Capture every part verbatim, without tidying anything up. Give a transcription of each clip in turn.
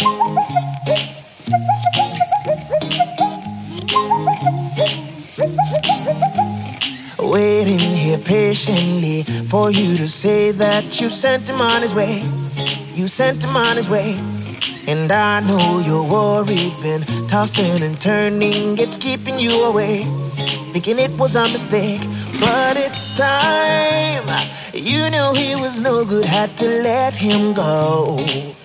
Waiting here patiently for you to say that you sent him on his way. You sent him on his way. And I know you're worried, been tossing and turning, it's keeping you away, thinking it was a mistake. But it's time. You knew he was no good, had to let him go.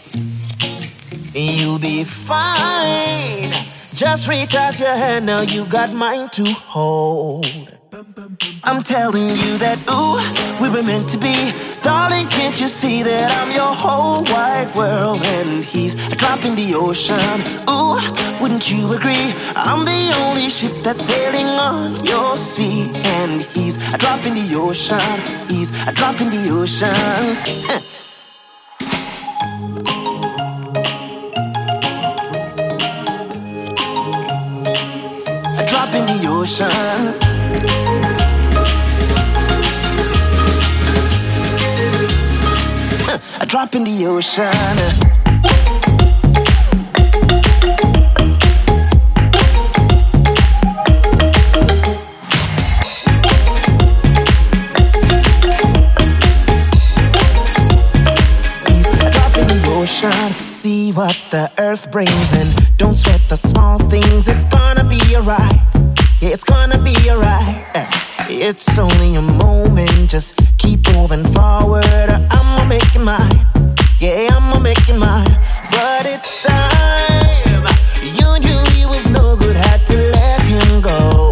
You'll be fine. Just reach out your hand, now you got mine to hold. I'm telling you that, ooh, we were meant to be. Darling, can't you see that I'm your whole wide world and he's a drop in the ocean? Ooh, wouldn't you agree? I'm the only ship that's sailing on your sea, and he's a drop in the ocean. He's a drop in the ocean. A drop in the ocean. A drop in the ocean. He's a drop in the ocean. See what the earth brings and don't sweat the small things. It's gonna be alright. Yeah, it's gonna be alright. It's only a moment, just keep moving forward. I'ma make it mine, yeah, I'ma make it mine. But it's time. You knew he was no good, had to let him go.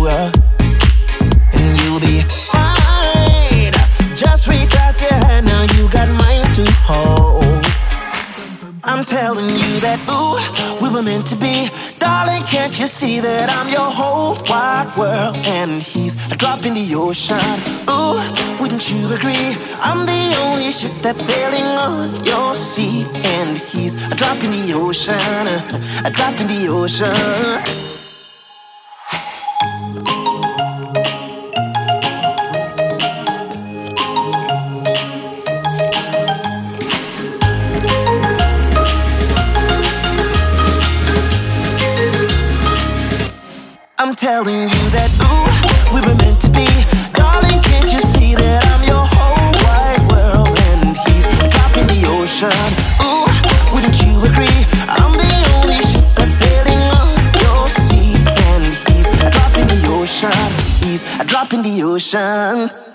And you'll be fine. Just reach out your hand, now you got mine to hold. I'm telling you that, ooh, we were meant to be. Darling, can't you see that I'm your whole wide world and he's a drop in the ocean? Ooh, wouldn't you agree? I'm the only ship that's sailing on your sea, and he's a drop in the ocean, a drop in the ocean. I'm telling you that, ooh, we were meant to be. Darling, can't you see that I'm your whole wide world and he's a drop in the ocean? Ooh, wouldn't you agree? I'm the only ship that's sailing on your sea, and he's a drop in the ocean. He's a drop in the ocean.